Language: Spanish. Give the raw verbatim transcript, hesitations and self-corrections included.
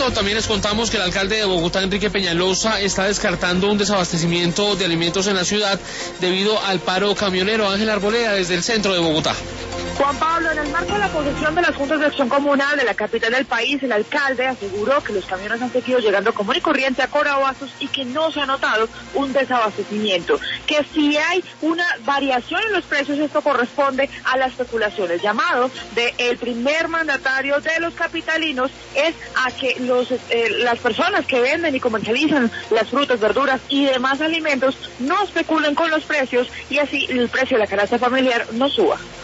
mundo. También les contamos que el alcalde de Bogotá, Enrique Peñalosa, está descartando un desabastecimiento de alimentos en la ciudad debido al paro camionero. Ángel Arboleda, desde el centro de Bogotá. Juan Pablo, en el marco de la posesión de las juntas de acción comunal de la capital del país, el alcalde aseguró que los camiones han seguido llegando común y corriente a Corabastos y que no se ha notado un desabastecimiento. Que si hay una variación en los precios, esto corresponde a la especulación. El llamado del primer mandatario de los capitalinos es a que los, eh, las personas que venden y comercializan las frutas, verduras y demás alimentos no especulen con los precios y así el precio de la canasta familiar no suba.